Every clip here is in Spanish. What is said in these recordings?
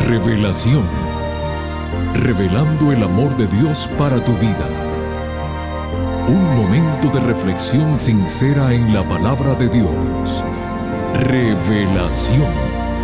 Revelación. Revelando el amor de Dios para tu vida. Un momento de reflexión sincera en la palabra de Dios. Revelación.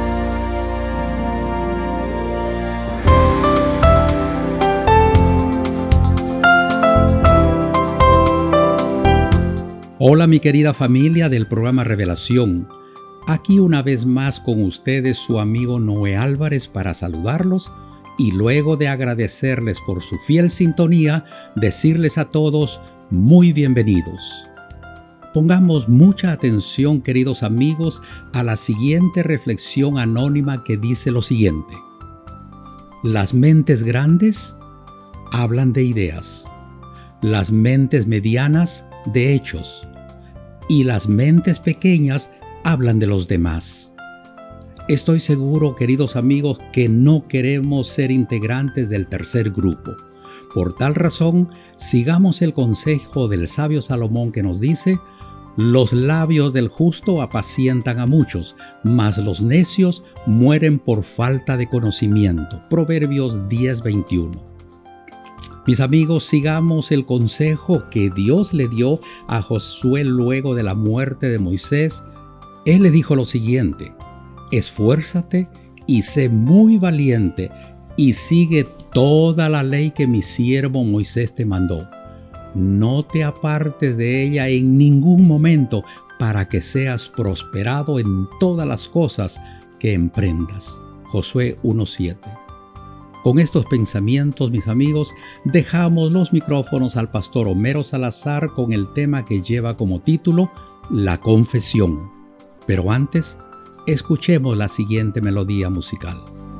Hola mi querida familia del programa Revelación. Aquí una vez más con ustedes su amigo Noé Álvarez para saludarlos y luego de agradecerles por su fiel sintonía, decirles a todos muy bienvenidos. Pongamos mucha atención, queridos amigos, a la siguiente reflexión anónima que dice lo siguiente. Las mentes grandes hablan de ideas, las mentes medianas de hechos y las mentes pequeñas hablan de los demás. Estoy seguro, queridos amigos, que no queremos ser integrantes del tercer grupo. Por tal razón, sigamos el consejo del sabio Salomón que nos dice: los labios del justo apacientan a muchos, mas los necios mueren por falta de conocimiento. Proverbios 10:21. Mis amigos, sigamos el consejo que Dios le dio a Josué luego de la muerte de Moisés. Él le dijo lo siguiente: esfuérzate y sé muy valiente y sigue toda la ley que mi siervo Moisés te mandó. No te apartes de ella en ningún momento para que seas prosperado en todas las cosas que emprendas. Josué 1:7. Con estos pensamientos, mis amigos, dejamos los micrófonos al pastor Homero Salazar con el tema que lleva como título La Confesión. Pero antes, escuchemos la siguiente melodía musical.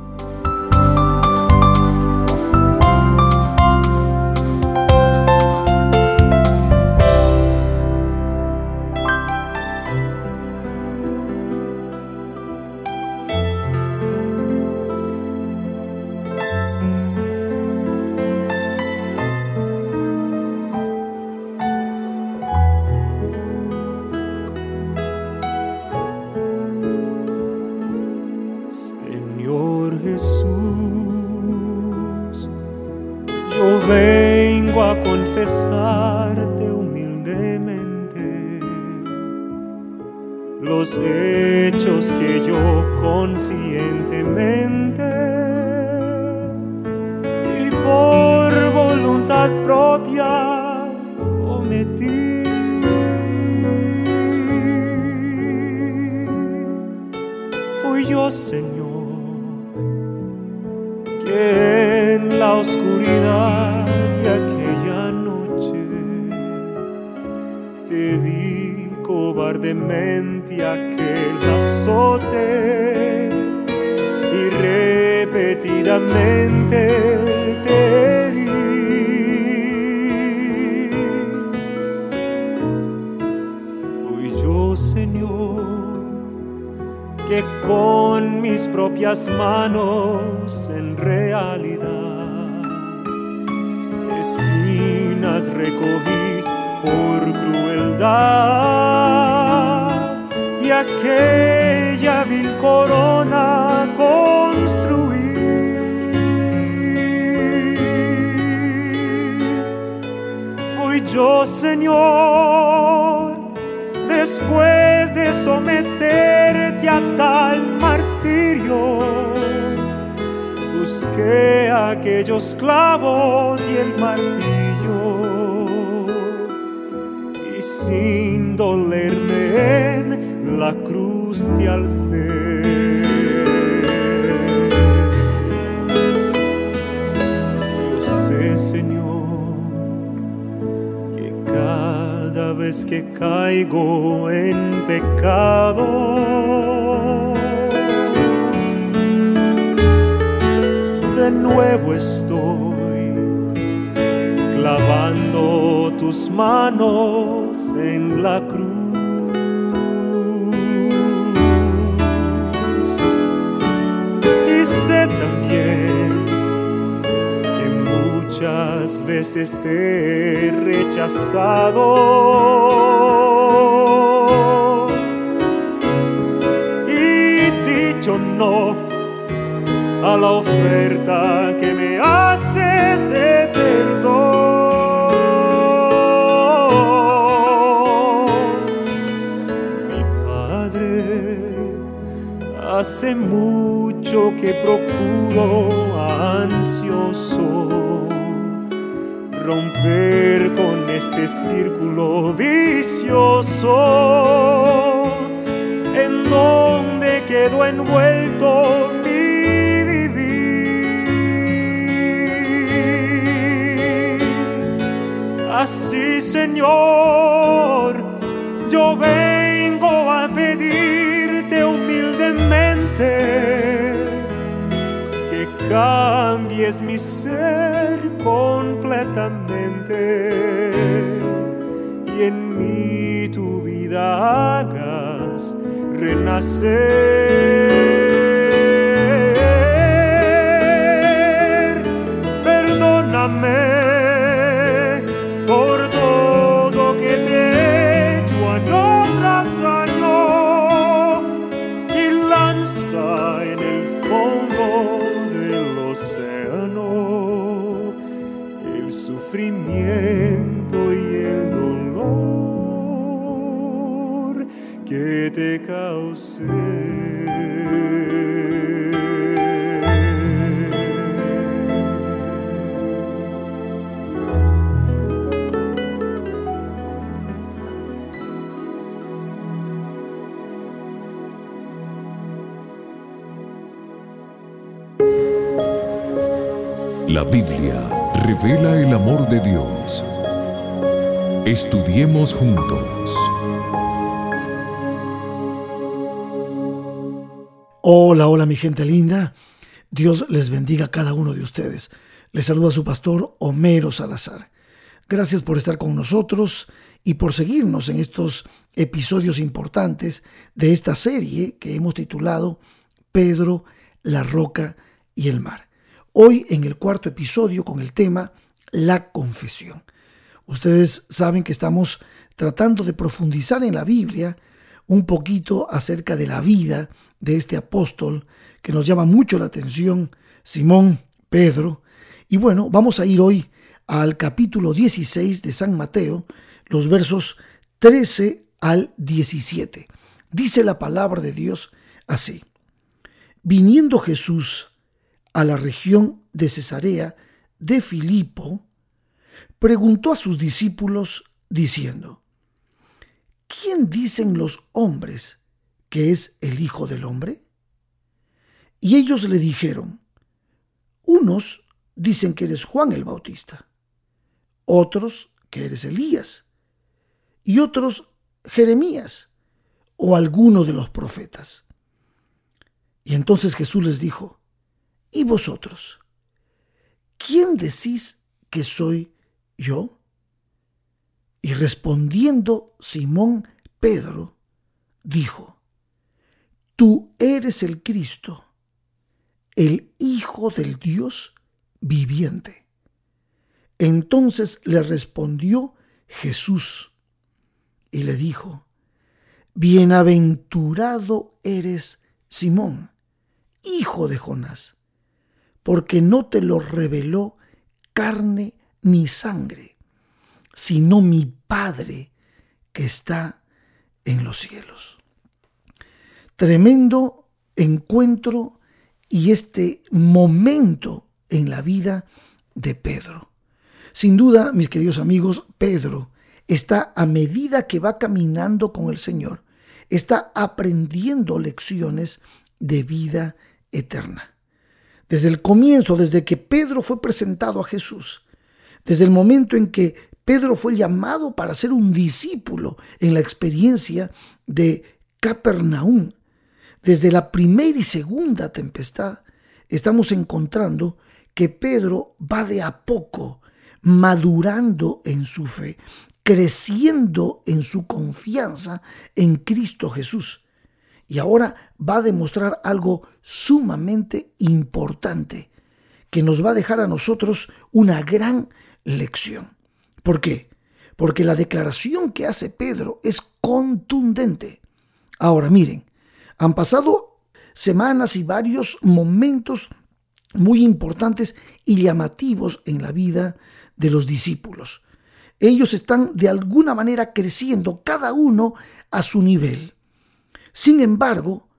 Jesús, yo vengo a confesarte humildemente los hechos que yo conscientemente y por voluntad propia cometí. Fui yo, Señor, que en la oscuridad de aquella noche te di cobardemente aquel azote y repetidamente te herí. Fui yo, Señor, que con mis propias manos en realidad espinas recogí por crueldad y aquella vil corona construí. Fui yo, Señor, después de someterte a tal martirio, busqué aquellos clavos y el martillo, y sin dolerme en la cruz te alcé. Yo sé, Señor, que cada vez que caigo en pecado, de nuevo estoy clavando tus manos en la cruz. Y sé también que muchas veces te he rechazado y dicho no a la Hace mucho que procuro ansioso romper con este círculo vicioso en donde quedó envuelto mi vivir. Así, Señor, yo vengo a pedirte humildemente que cambies mi ser completamente y en mí tu vida hagas renacer. Perdóname por todo que te he hecho año tras año y lanza en el fondo del océano el sufrimiento y el dolor que te causé. La Biblia revela el amor de Dios. Estudiemos juntos. Hola mi gente linda. Dios les bendiga a cada uno de ustedes. Les saluda su pastor Homero Salazar. Gracias por estar con nosotros y por seguirnos en estos episodios importantes de esta serie que hemos titulado Pedro, la roca y el mar. Hoy en el cuarto episodio con el tema La confesión. Ustedes saben que estamos tratando de profundizar en la Biblia un poquito acerca de la vida de este apóstol que nos llama mucho la atención, Simón Pedro. Y bueno, vamos a ir hoy al capítulo 16 de San Mateo, los versos 13 al 17. Dice la palabra de Dios así: Viniendo Jesús a la región de Cesarea de Filipo, preguntó a sus discípulos diciendo: ¿Quién dicen los hombres que es el Hijo del Hombre? Y ellos le dijeron: unos dicen que eres Juan el Bautista, otros que eres Elías, y otros Jeremías o alguno de los profetas. Y entonces Jesús les dijo: ¿y vosotros? ¿Quién decís que soy yo? Y respondiendo Simón Pedro, dijo: Tú eres el Cristo, el Hijo del Dios viviente. Entonces le respondió Jesús y le dijo: Bienaventurado eres, Simón, hijo de Jonás, porque no te lo reveló carne ni sangre, sino mi Padre que está en los cielos. Tremendo encuentro y este momento en la vida de Pedro. Sin duda, mis queridos amigos, Pedro está, a medida que va caminando con el Señor, está aprendiendo lecciones de vida eterna. Desde el comienzo, desde que Pedro fue presentado a Jesús, desde el momento en que Pedro fue llamado para ser un discípulo en la experiencia de Capernaum, desde la primera y segunda tempestad, estamos encontrando que Pedro va de a poco madurando en su fe, creciendo en su confianza en Cristo Jesús. Y ahora va a demostrar algo sumamente importante que nos va a dejar a nosotros una gran lección. ¿Por qué? Porque la declaración que hace Pedro es contundente. Ahora miren, han pasado semanas y varios momentos muy importantes y llamativos en la vida de los discípulos. Ellos están de alguna manera creciendo, cada uno a su nivel. Sin embargo,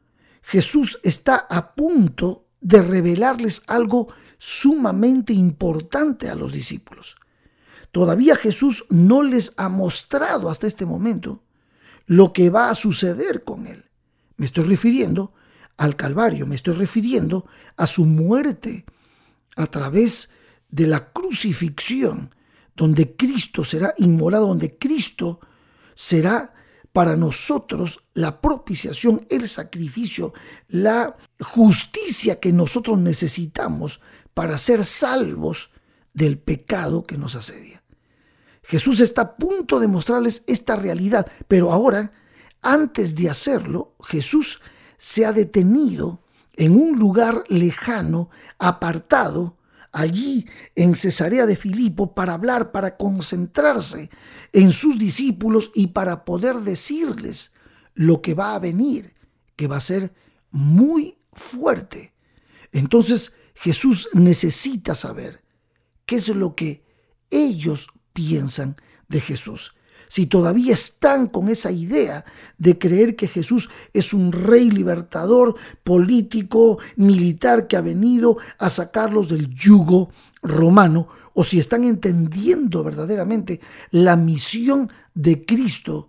Jesús está a punto de revelarles algo sumamente importante a los discípulos. Todavía Jesús no les ha mostrado hasta este momento lo que va a suceder con él. Me estoy refiriendo al Calvario, me estoy refiriendo a su muerte a través de la crucifixión, donde Cristo será inmolado, donde Cristo será para nosotros la propiciación, el sacrificio, la justicia que nosotros necesitamos para ser salvos del pecado que nos asedia. Jesús está a punto de mostrarles esta realidad, pero ahora, antes de hacerlo, Jesús se ha detenido en un lugar lejano, apartado, allí en Cesarea de Filipo, para hablar, para concentrarse en sus discípulos y para poder decirles lo que va a venir, que va a ser muy fuerte. Entonces Jesús necesita saber qué es lo que ellos piensan de Jesús. Si todavía están con esa idea de creer que Jesús es un rey libertador, político, militar que ha venido a sacarlos del yugo romano, o si están entendiendo verdaderamente la misión de Cristo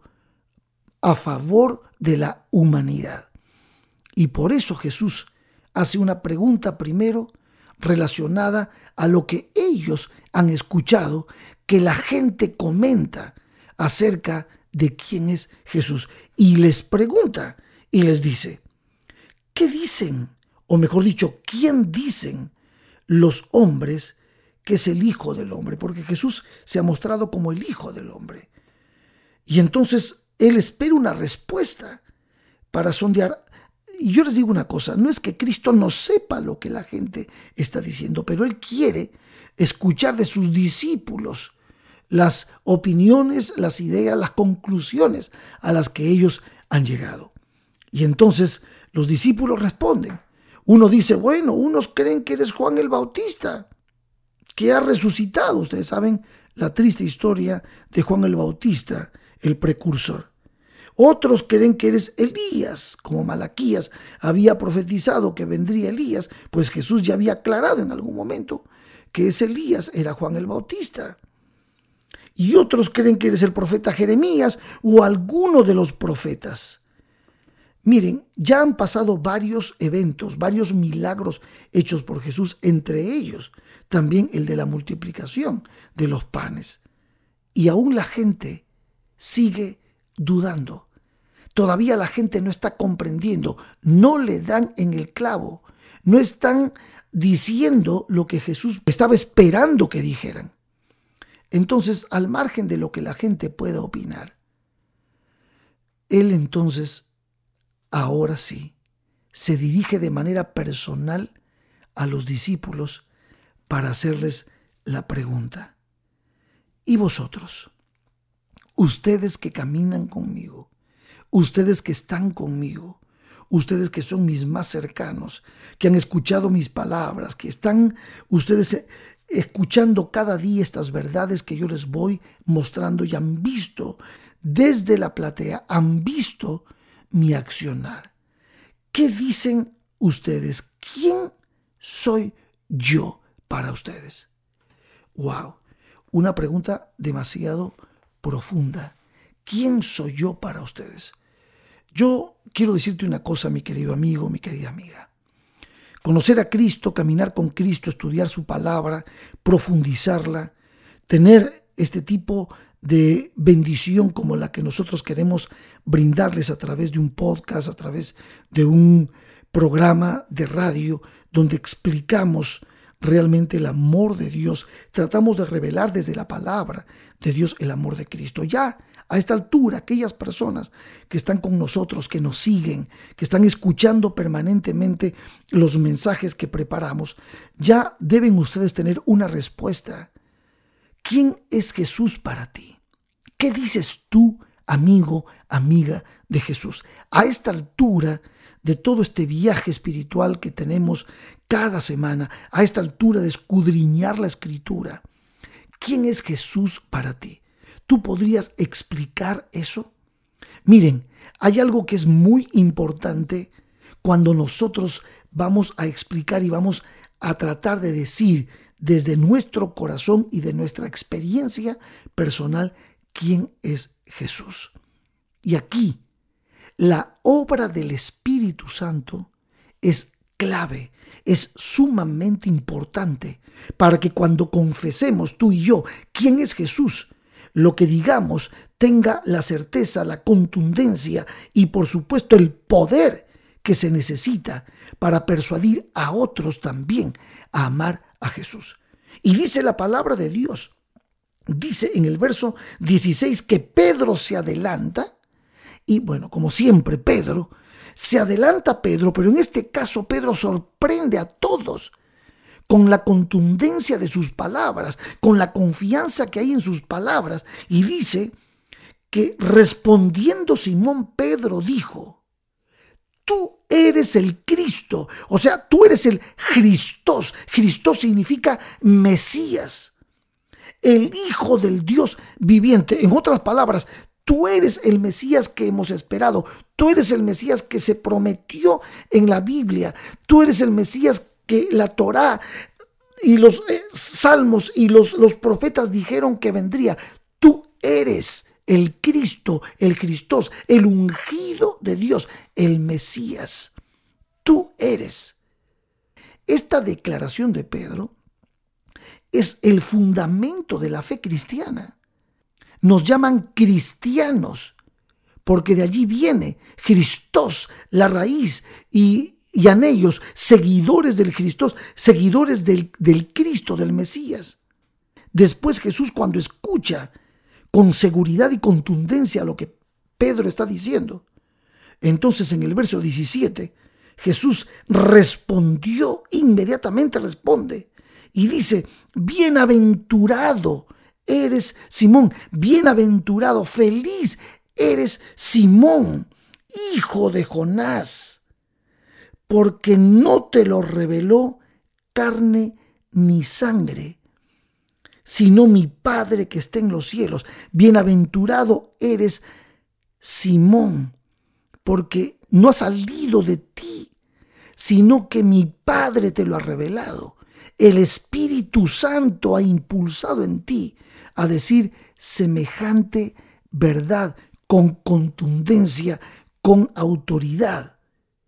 a favor de la humanidad. Y por eso Jesús hace una pregunta primero relacionada a lo que ellos han escuchado, que la gente comenta acerca de quién es Jesús. Y les pregunta y les dice, ¿qué dicen? O mejor dicho, ¿quién dicen los hombres que es el Hijo del Hombre? Porque Jesús se ha mostrado como el Hijo del Hombre. Y entonces Él espera una respuesta para sondear. Y yo les digo una cosa, no es que Cristo no sepa lo que la gente está diciendo, pero Él quiere escuchar de sus discípulos las opiniones, las ideas, las conclusiones a las que ellos han llegado. Y entonces los discípulos responden. Uno dice, bueno, unos creen que eres Juan el Bautista, que ha resucitado. Ustedes saben la triste historia de Juan el Bautista, el precursor. Otros creen que eres Elías, como Malaquías había profetizado que vendría Elías, pues Jesús ya había aclarado en algún momento que ese Elías era Juan el Bautista. Y otros creen que eres el profeta Jeremías o alguno de los profetas. Miren, ya han pasado varios eventos, varios milagros hechos por Jesús, entre ellos también el de la multiplicación de los panes. Y aún la gente sigue dudando. Todavía la gente no está comprendiendo, no le dan en el clavo, no están diciendo lo que Jesús estaba esperando que dijeran. Entonces, al margen de lo que la gente pueda opinar, Él entonces, ahora sí, se dirige de manera personal a los discípulos para hacerles la pregunta. ¿Y vosotros? Ustedes que caminan conmigo, ustedes que están conmigo, ustedes que son mis más cercanos, que han escuchado mis palabras, que están ustedes escuchando cada día estas verdades que yo les voy mostrando y han visto desde la platea, han visto mi accionar. ¿Qué dicen ustedes? ¿Quién soy yo para ustedes? ¡Wow! Una pregunta demasiado profunda. ¿Quién soy yo para ustedes? Yo quiero decirte una cosa, mi querido amigo, mi querida amiga. Conocer a Cristo, caminar con Cristo, estudiar su palabra, profundizarla, tener este tipo de bendición como la que nosotros queremos brindarles a través de un podcast, a través de un programa de radio donde explicamos realmente el amor de Dios, tratamos de revelar desde la palabra de Dios el amor de Cristo. Ya a esta altura, aquellas personas que están con nosotros, que nos siguen, que están escuchando permanentemente los mensajes que preparamos, ya deben ustedes tener una respuesta. ¿Quién es Jesús para ti? ¿Qué dices tú, amigo, amiga de Jesús? A esta altura de todo este viaje espiritual que tenemos cada semana, a esta altura de escudriñar la Escritura, ¿quién es Jesús para ti? ¿Tú podrías explicar eso? Miren, hay algo que es muy importante cuando nosotros vamos a explicar y vamos a tratar de decir desde nuestro corazón y de nuestra experiencia personal quién es Jesús. Y aquí la obra del Espíritu Santo es clave, es sumamente importante para que cuando confesemos tú y yo quién es Jesús, lo que digamos tenga la certeza, la contundencia y por supuesto el poder que se necesita para persuadir a otros también a amar a Jesús. Y dice la palabra de Dios, dice en el verso 16 que Pedro se adelanta y bueno, como siempre se adelanta Pedro, pero en este caso Pedro sorprende a todos con la contundencia de sus palabras, con la confianza que hay en sus palabras. Y dice que respondiendo Simón Pedro dijo, tú eres el Cristo, o sea, tú eres el Christos. Christos significa Mesías, el Hijo del Dios viviente. En otras palabras, tú eres el Mesías que hemos esperado. Tú eres el Mesías que se prometió en la Biblia. Tú eres el Mesías que la Torá y los salmos y los profetas dijeron que vendría. Tú eres el Cristo, el Christos, el ungido de Dios, el Mesías. Tú eres. Esta declaración de Pedro es el fundamento de la fe cristiana. Nos llaman cristianos porque de allí viene Christos, la raíz, y en ellos seguidores del Christos, seguidores del Cristo, del Mesías. Después Jesús, cuando escucha con seguridad y contundencia lo que Pedro está diciendo, entonces en el verso 17 Jesús respondió, inmediatamente responde y dice, bienaventurado eres Simón, bienaventurado, feliz eres Simón, hijo de Jonás, porque no te lo reveló carne ni sangre, sino mi Padre que está en los cielos. Bienaventurado eres Simón, porque no ha salido de ti, sino que mi Padre te lo ha revelado. El Espíritu Santo ha impulsado en ti a decir semejante verdad con contundencia, con autoridad.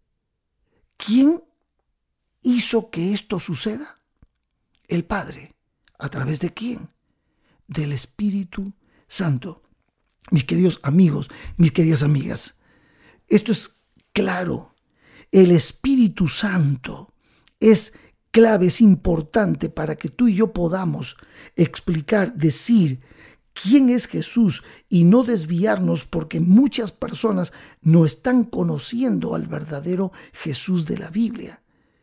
¿Quién hizo que esto suceda? El Padre. ¿A través de quién? Del Espíritu Santo. Mis queridos amigos, mis queridas amigas, esto es claro. El Espíritu Santo es clave, es importante para que tú y yo podamos explicar, decir quién es Jesús y no desviarnos, porque muchas personas no están conociendo al verdadero Jesús de la Biblia.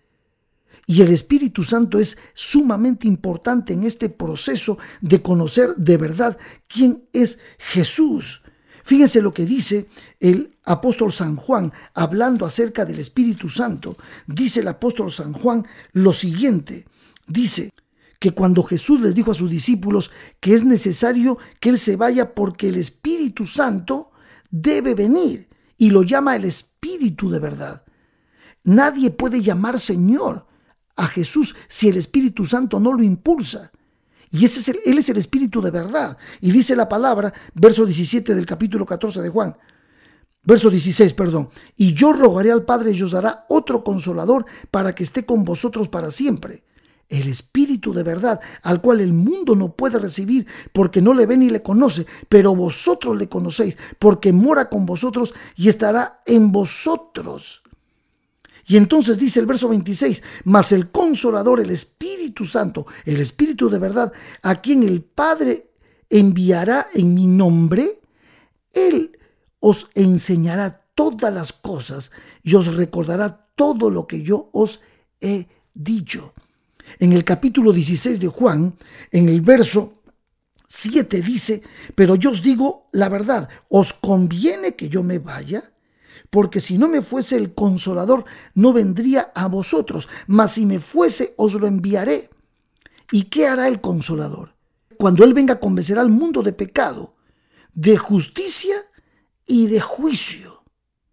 Y el Espíritu Santo es sumamente importante en este proceso de conocer de verdad quién es Jesús. Fíjense lo que dice el apóstol San Juan hablando acerca del Espíritu Santo. Dice el apóstol San Juan lo siguiente. Dice que cuando Jesús les dijo a sus discípulos que es necesario que Él se vaya porque el Espíritu Santo debe venir, y lo llama el Espíritu de verdad. Nadie puede llamar Señor a Jesús si el Espíritu Santo no lo impulsa. Y Él es el Espíritu de verdad. Y dice la palabra, verso 17 del capítulo 14 de Juan, verso 16, y yo rogaré al Padre y os dará otro consolador para que esté con vosotros para siempre. El Espíritu de verdad, al cual el mundo no puede recibir porque no le ve ni le conoce, pero vosotros le conocéis porque mora con vosotros y estará en vosotros. Y entonces dice el verso 26, mas el Consolador, el Espíritu Santo, el Espíritu de verdad, a quien el Padre enviará en mi nombre, Él os enseñará todas las cosas y os recordará todo lo que yo os he dicho. En el capítulo 16 de Juan, en el verso 7 dice, pero yo os digo la verdad, os conviene que yo me vaya, porque si no me fuese el Consolador, no vendría a vosotros, mas si me fuese, os lo enviaré. ¿Y qué hará el Consolador? Cuando Él venga, convencerá al mundo de pecado, de justicia y de juicio.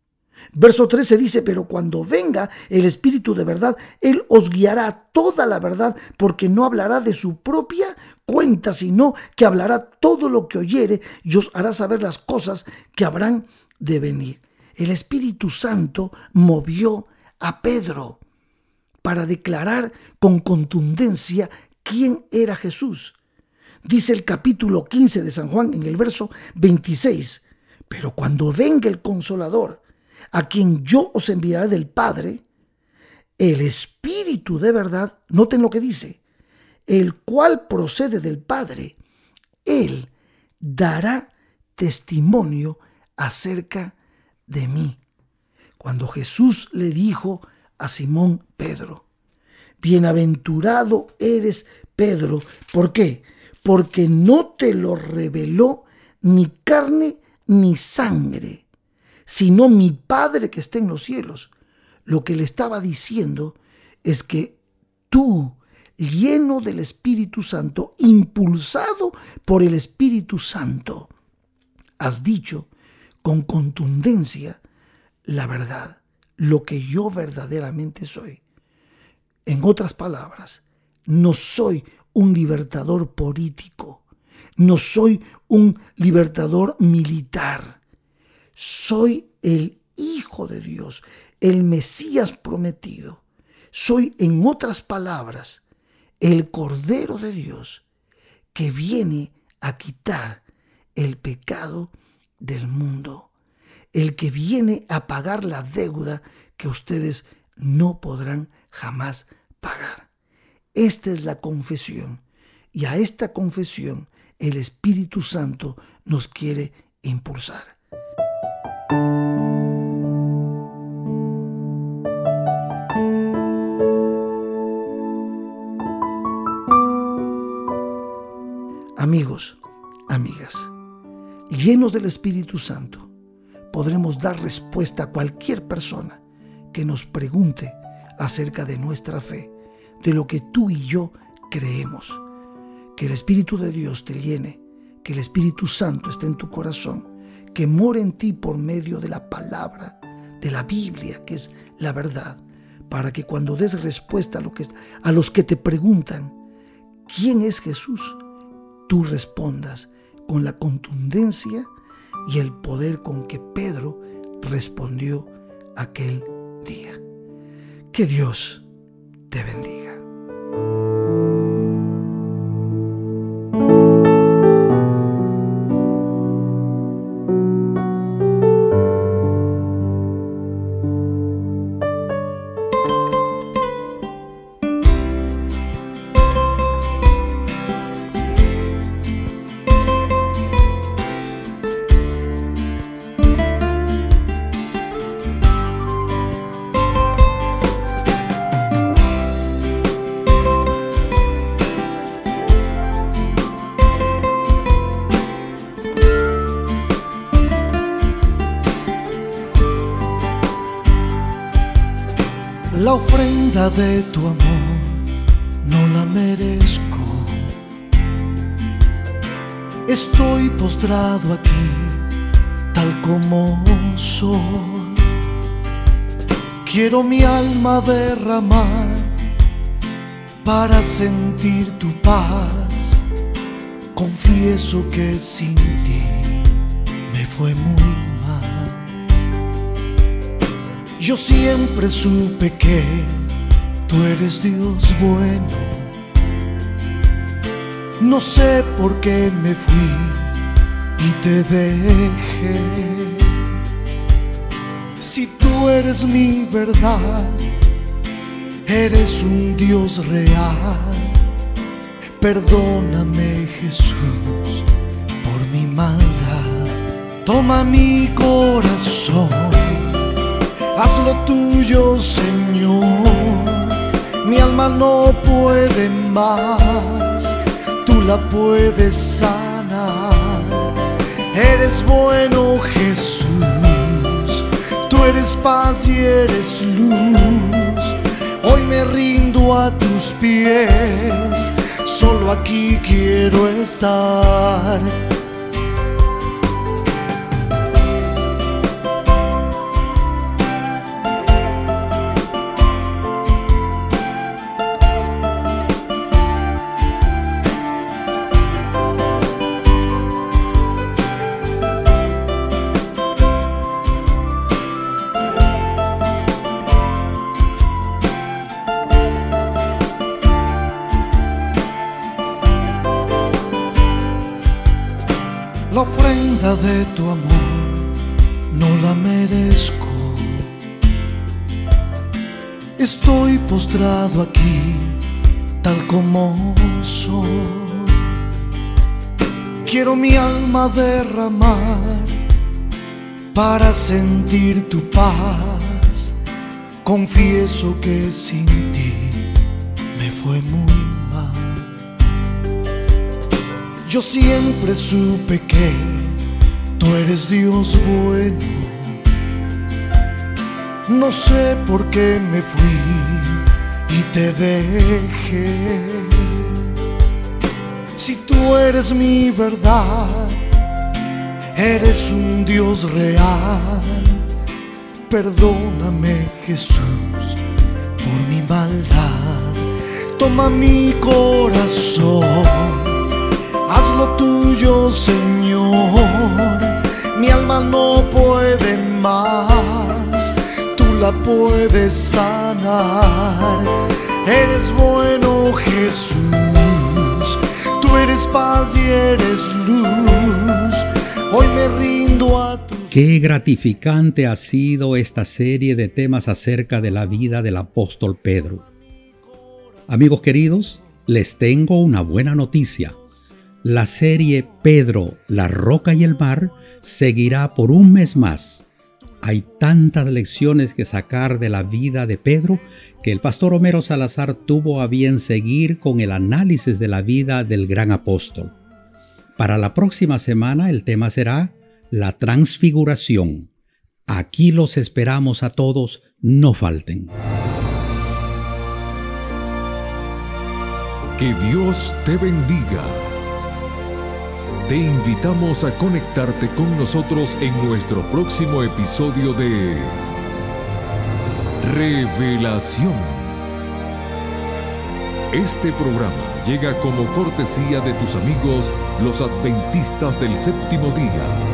Verso 13 dice, pero cuando venga el Espíritu de verdad, Él os guiará a toda la verdad, porque no hablará de su propia cuenta, sino que hablará todo lo que oyere y os hará saber las cosas que habrán de venir. El Espíritu Santo movió a Pedro para declarar con contundencia quién era Jesús. Dice el capítulo 15 de San Juan en el verso 26, pero cuando venga el Consolador, a quien yo os enviaré del Padre, el Espíritu de verdad, noten lo que dice, el cual procede del Padre, Él dará testimonio acerca de mí. Cuando Jesús le dijo a Simón Pedro, bienaventurado eres Pedro, ¿por qué? Porque no te lo reveló ni carne ni sangre, sino mi Padre que está en los cielos. Lo que le estaba diciendo es que tú, lleno del Espíritu Santo, impulsado por el Espíritu Santo, has dicho con contundencia la verdad, lo que yo verdaderamente soy. En otras palabras, no soy un libertador político, no soy un libertador militar, soy el Hijo de Dios, el Mesías prometido. Soy, en otras palabras, el Cordero de Dios que viene a quitar el pecado del mundo, el que viene a pagar la deuda que ustedes no podrán jamás pagar. Esta es la confesión, y a esta confesión el Espíritu Santo nos quiere impulsar. Amigos, amigas, llenos del Espíritu Santo, podremos dar respuesta a cualquier persona que nos pregunte acerca de nuestra fe, de lo que tú y yo creemos. Que el Espíritu de Dios te llene, que el Espíritu Santo esté en tu corazón, que more en ti por medio de la palabra, de la Biblia, que es la verdad, para que cuando des respuesta a los que te preguntan ¿quién es Jesús?, tú respondas con la contundencia y el poder con que Pedro respondió aquel día. Que Dios te bendiga. La ofrenda de tu amor no la merezco. Estoy postrado aquí, tal como soy. Quiero mi alma derramar para sentir tu paz. Confieso que sin ti me fue muy mal. Yo siempre supe que tú eres Dios bueno. No sé por qué me fui y te dejé. Si tú eres mi verdad, eres un Dios real. Perdóname, Jesús, por mi maldad. Toma mi corazón, hazlo tuyo, Señor. Mi alma no puede más, tú la puedes sanar. Eres bueno, Jesús, tú eres paz y eres luz. Hoy me rindo a tus pies, solo aquí quiero estar. Nada de tu amor no la merezco. Estoy postrado aquí, tal como soy. Quiero mi alma derramar para sentir tu paz. Confieso que sin ti me fue muy mal. Yo siempre supe que tú eres Dios bueno. No sé por qué me fui y te dejé. Si tú eres mi verdad, eres un Dios real. Perdóname, Jesús, por mi maldad. Toma mi corazón, hazlo tuyo, Señor. Mi alma no puede más, tú la puedes sanar. Eres bueno, Jesús, tú eres paz y eres luz. Hoy me rindo a tus... Qué gratificante ha sido esta serie de temas acerca de la vida del apóstol Pedro. Amigos queridos, les tengo una buena noticia. La serie Pedro, la roca y el mar seguirá por un mes más. Hay tantas lecciones que sacar de la vida de Pedro que el pastor Homero Salazar tuvo a bien seguir con el análisis de la vida del gran apóstol. Para la próxima semana el tema será la transfiguración. Aquí los esperamos a todos, no falten. Que Dios te bendiga. Te invitamos a conectarte con nosotros en nuestro próximo episodio de Revelación. Este programa llega como cortesía de tus amigos los adventistas del séptimo día.